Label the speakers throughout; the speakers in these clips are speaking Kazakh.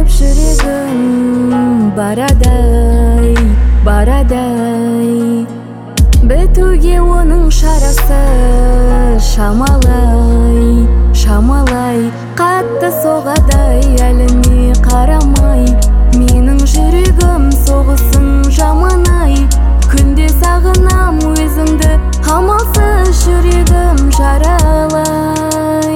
Speaker 1: кетіп жүрегім барадай, барадай. Бітуге оның шарасы шамалай, шамалай. Қатты соғадай әліне қарамай, менің жүрегім соғысын жаманай. Күнде сағынам өзіңді, амалсыз жүрегім жаралай.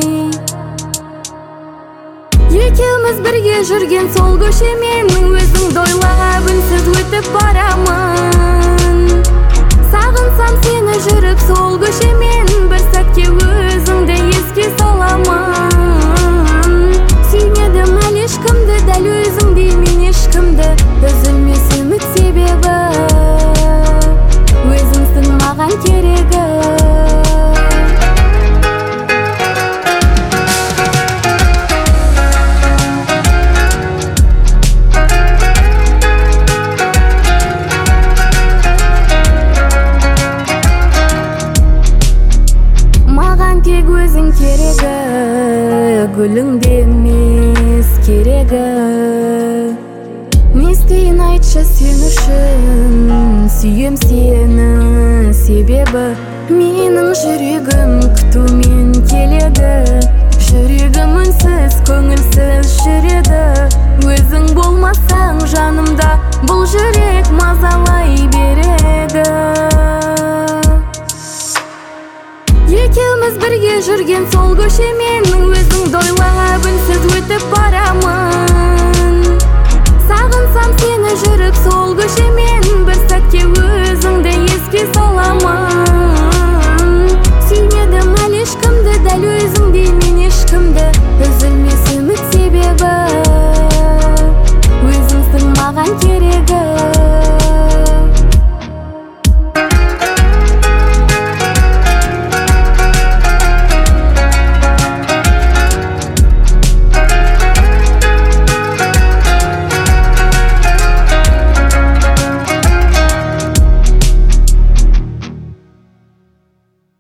Speaker 1: Екеуміз бірге жүрген сол көшемен өзіңді ойлап үнсіз өтіп барамын. Сағынсам сені жүріп сол көшемен бір сәтке өзіңді еске саламын. Сүймедім әлі ешкімді, дәл өзіңдей мен ешкімді. Үзілмес үміт себебі өзіңсің маған керегі. Тек өзің керегі, гүліңде емес керегі. Не істейін айтшы сен үшін, сүйем сені себебі менің жүрегім күтумен келеді. Жүрегім үнсіз көңілсіз жүреді.